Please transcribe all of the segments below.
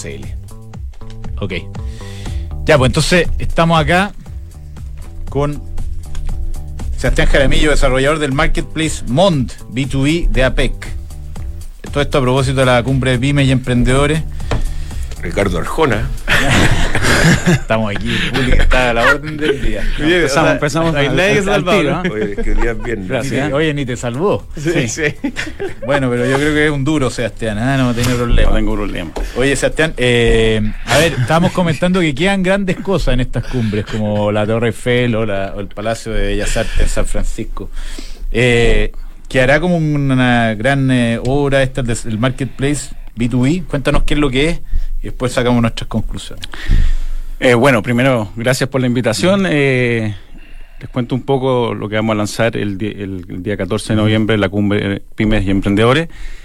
Ok. Ya, pues entonces estamos acá con Sebastián Jaramillo, desarrollador del Marketplace Mond B2B de APEC. Todo esto a propósito de la cumbre de pymes y emprendedores. Ricardo Arjona. Estamos aquí, el público está a la orden del día. Bien, empezamos hay nadie que salva, ¿no? Oye, que día bien. Gracias. Oye, ni te salvó. Sí. Bueno, pero yo creo que es un duro, Sebastián. No tiene problema. No tengo problema. Oye, Sebastián, a ver, estábamos comentando que quedan grandes cosas en estas cumbres, como la Torre Eiffel o el Palacio de Bellas Artes en San Francisco. Quedará como una gran obra esta del Marketplace B2B. Cuéntanos qué es lo que es y después sacamos nuestras conclusiones. Bueno, primero, gracias por la invitación. Les cuento un poco lo que vamos a lanzar el día 14 de noviembre en la cumbre Pymes y Emprendedores.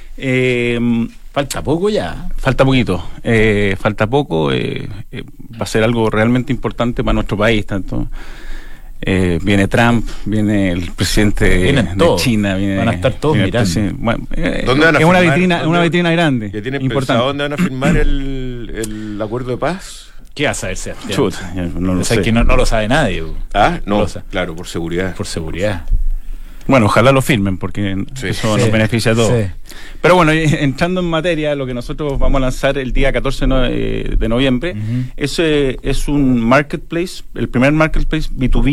Falta poco ya. Falta poquito. Falta poco. Va a ser algo realmente importante para nuestro país. Tanto viene Trump, viene el presidente de China. Van a estar todos mirando. Bueno, ¿Dónde van a es una vitrina grande. ¿Ya tienen importante. pensado dónde van a firmar el acuerdo de paz? ¿Qué vas a saber, Sebastián? Chuta, no lo sé. Que no lo sabe nadie. No, claro, por seguridad. Por seguridad. Bueno, ojalá lo firmen porque eso nos beneficia a todos. Sí. Pero bueno, entrando en materia, lo que nosotros vamos a lanzar el día 14 de noviembre, es un marketplace, el primer marketplace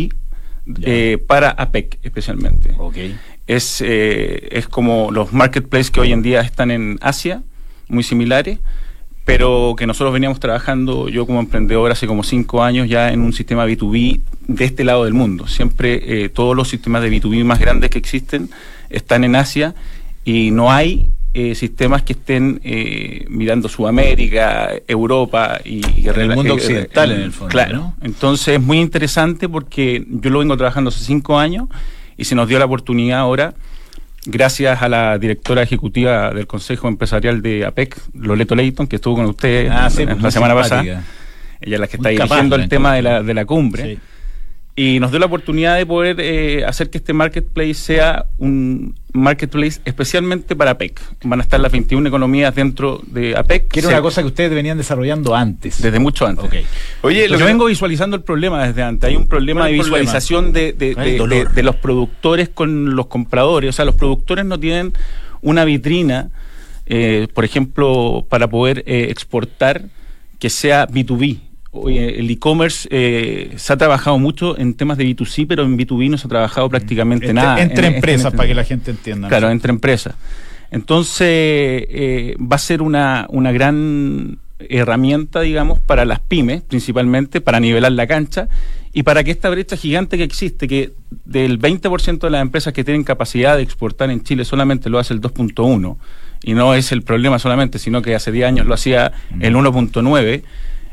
B2B para APEC especialmente. Okay. Es como los marketplaces que hoy en día están en Asia, muy similares, pero que nosotros veníamos trabajando, yo como emprendedor, hace como 5 años ya en un sistema B2B de este lado del mundo. Siempre todos los sistemas de B2B más grandes que existen están en Asia y no hay sistemas que estén mirando Sudamérica, Europa y el mundo occidental en el fondo. Claro, ¿no? Entonces es muy interesante porque yo lo vengo trabajando hace 5 años y se nos dio la oportunidad ahora, gracias a la directora ejecutiva del Consejo Empresarial de APEC, Loreto Leighton, que estuvo con usted la semana pasada. Ella es la que está dirigiendo el tema de la cumbre. Sí. Y nos dio la oportunidad de poder hacer que este marketplace sea un marketplace especialmente para APEC. Van a estar las 21 economías dentro de APEC. Que era una cosa que ustedes venían desarrollando antes. Desde mucho antes. Okay. Oye, yo vengo visualizando el problema desde antes. Hay un problema de visualización de los productores con los compradores. O sea, los productores no tienen una vitrina, por ejemplo, para poder exportar que sea B2B. El e-commerce se ha trabajado mucho en temas de B2C, pero en B2B no se ha trabajado prácticamente nada. Entre empresas, para que la gente entienda. Claro, entre empresas. Entonces, va a ser una gran herramienta, digamos, para las pymes, principalmente, para nivelar la cancha y para que esta brecha gigante que existe, que del 20% de las empresas que tienen capacidad de exportar en Chile solamente lo hace el 2.1, y no es el problema solamente, sino que hace 10 años lo hacía el 1.9,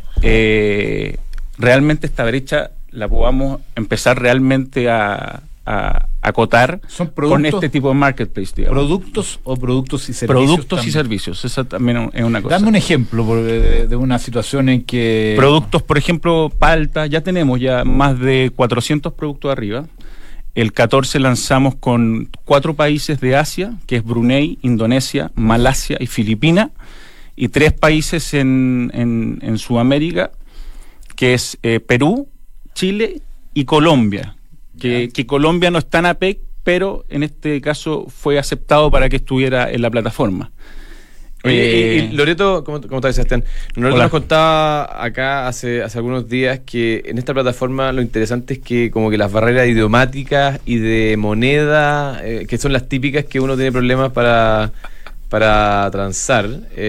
realmente esta brecha la podamos empezar realmente a acotar con este tipo de marketplace, digamos. ¿Productos o productos y servicios? Productos también. Y servicios, esa también es una cosa. Dame un ejemplo de una situación en que... Productos, por ejemplo, palta, ya tenemos ya más de 400 productos arriba. El 14 lanzamos con 4 países de Asia, que es Brunei, Indonesia, Malasia y Filipinas, y 3 países en Sudamérica, que es Perú, Chile y Colombia, que Colombia no está en APEC, pero en este caso fue aceptado para que estuviera en la plataforma. Oye, y Loreto, ¿cómo estás, Sebastián? Loreto nos contaba acá hace algunos días que en esta plataforma lo interesante es que como que las barreras idiomáticas y de moneda, que son las típicas que uno tiene problemas para transar,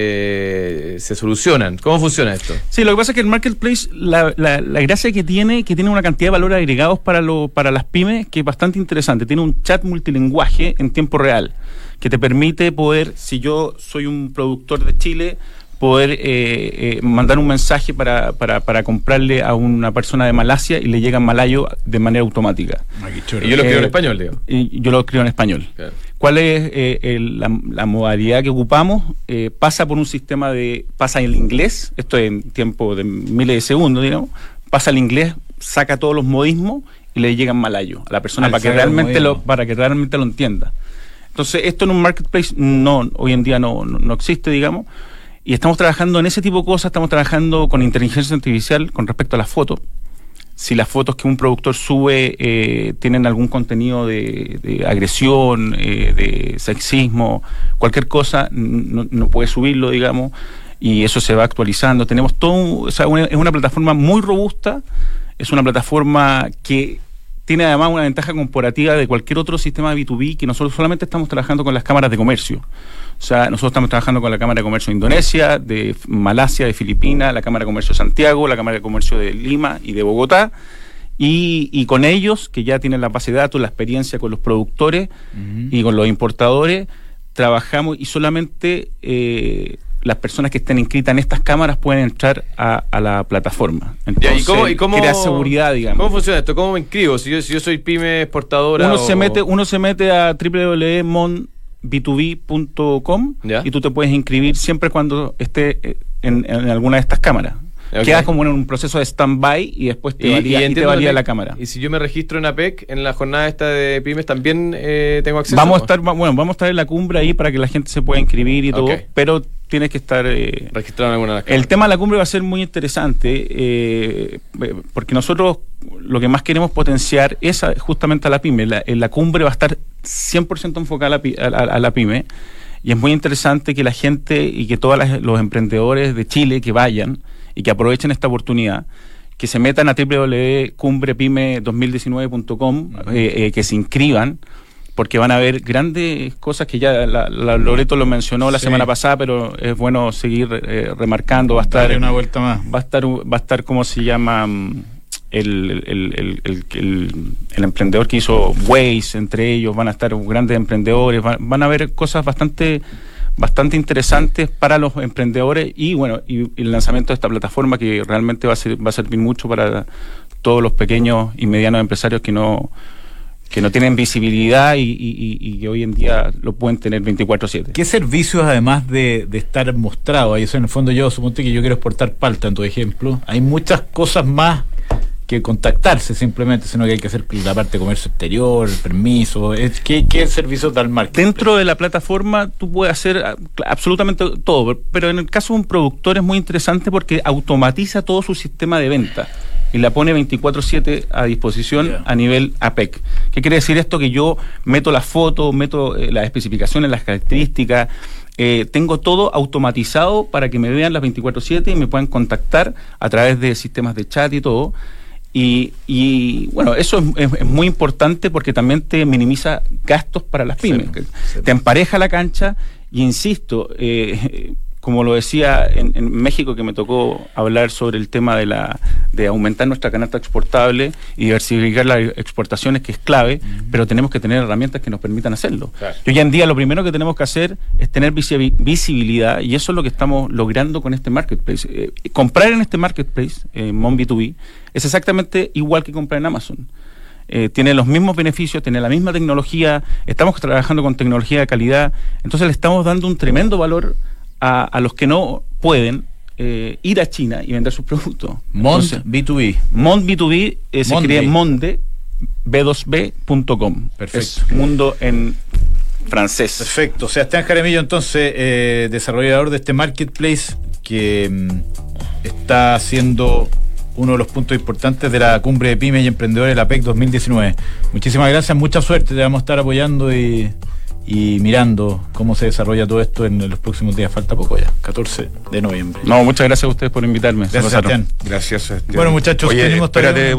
se solucionan. ¿Cómo funciona esto? Sí, lo que pasa es que el marketplace, la gracia que tiene una cantidad de valores agregados para las pymes que es bastante interesante. Tiene un chat multilingüaje en tiempo real que te permite poder, si yo soy un productor de Chile, poder mandar un mensaje para comprarle a una persona de Malasia y le llega en malayo de manera automática. Y yo lo escribo en español, digo. Y yo lo escribo en español. Claro. ¿Cuál es la modalidad que ocupamos? Pasa por un sistema pasa el inglés, esto en tiempo de miles de segundos, digamos, pasa el inglés, saca todos los modismos y le llega en malayo a la persona para que realmente lo entienda. Entonces, esto en un marketplace hoy en día no existe, digamos. Y estamos trabajando en ese tipo de cosas, estamos trabajando con inteligencia artificial con respecto a las fotos. Si las fotos que un productor sube tienen algún contenido de agresión, de sexismo, cualquier cosa, no puede subirlo, digamos, y eso se va actualizando. Tenemos todo, o sea, es una plataforma muy robusta, es una plataforma que tiene además una ventaja comparativa de cualquier otro sistema de B2B, que nosotros solamente estamos trabajando con las cámaras de comercio. O sea, nosotros estamos trabajando con la Cámara de Comercio de Indonesia, de Malasia, de Filipinas, la Cámara de Comercio de Santiago, la Cámara de Comercio de Lima y de Bogotá, y con ellos, que ya tienen la base de datos, la experiencia con los productores y con los importadores, trabajamos y solamente las personas que estén inscritas en estas cámaras pueden entrar a la plataforma. Entonces, ¿Y cómo crea seguridad, digamos. ¿Cómo funciona esto? ¿Cómo me inscribo? Si yo soy pyme exportadora. Uno se mete a www.b2b.com y tú te puedes inscribir siempre cuando esté en alguna de estas cámaras. Okay. Quedas como en un proceso de stand-by y después te valida la cámara. Y si yo me registro en APEC, en la jornada esta de pymes, también tengo acceso. Vamos a estar en la cumbre ahí para que la gente se pueda inscribir y todo, pero tienes que estar registrado en alguna de las cámaras. El tema de la cumbre va a ser muy interesante porque nosotros lo que más queremos potenciar es justamente a la pyme. La cumbre va a estar 100% enfocada a la pyme, y es muy interesante que la gente y que todos los emprendedores de Chile que vayan y que aprovechen esta oportunidad, que se metan a www.cumbrepyme2019.com, que se inscriban, porque van a ver grandes cosas que ya Loreto lo mencionó la semana pasada, pero es bueno seguir remarcando. Va a estar una vuelta más. Va a estar ¿cómo se llama? El emprendedor que hizo Waze, entre ellos van a estar grandes emprendedores, van a haber cosas bastante interesantes para los emprendedores, y bueno, y el lanzamiento de esta plataforma que realmente va a servir mucho para todos los pequeños y medianos empresarios que no tienen visibilidad y que hoy en día lo pueden tener 24/7. ¿Qué servicios, además de estar mostrado ahí? Eso, en el fondo, yo suponte que yo quiero exportar palta, en tu ejemplo, hay muchas cosas más que contactarse simplemente, sino que hay que hacer la parte de comercio exterior, el permiso. ¿Qué servicios da el marketing? Dentro de la plataforma tú puedes hacer absolutamente todo, pero en el caso de un productor es muy interesante porque automatiza todo su sistema de venta y la pone 24/7 a disposición a nivel APEC. ¿Qué quiere decir esto? Que yo meto las fotos, meto las especificaciones, las características, tengo todo automatizado para que me vean las 24/7 y me puedan contactar a través de sistemas de chat y todo. Y bueno, eso es muy importante porque también te minimiza gastos para las pymes. Sí. Te empareja la cancha y, insisto, como lo decía en México, que me tocó hablar sobre el tema de aumentar nuestra canasta exportable y diversificar las exportaciones, que es clave, pero tenemos que tener herramientas que nos permitan hacerlo. Claro. Y hoy en día lo primero que tenemos que hacer es tener visibilidad, y eso es lo que estamos logrando con este marketplace. Comprar en este marketplace, Mon B2B, es exactamente igual que comprar en Amazon. Tiene los mismos beneficios, tiene la misma tecnología, estamos trabajando con tecnología de calidad, entonces le estamos dando un tremendo valor a los que no pueden ir a China y vender sus productos. Mond B2B. Mond B2B se escribe Monde b2b.com. Perfecto. Es mundo en francés. Perfecto. Sebastián Jaramillo, entonces, desarrollador de este marketplace que está siendo uno de los puntos importantes de la Cumbre de Pymes y Emprendedores de la APEC 2019. Muchísimas gracias, mucha suerte. Te vamos a estar apoyando y mirando cómo se desarrolla todo esto en los próximos días. Falta poco ya, 14 de noviembre. No, muchas gracias a ustedes por invitarme. Gracias, Sebastián. Gracias, Sebastián. Bueno, muchachos, oye, espérate.